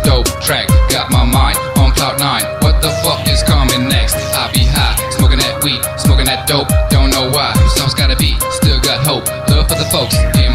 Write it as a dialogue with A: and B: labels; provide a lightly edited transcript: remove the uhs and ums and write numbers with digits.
A: dope track, got my mind on cloud 9. What the fuck is coming next? I be high, smoking that weed, smoking that dope, don't know why. Someone's gotta be, still got hope, love for the folks.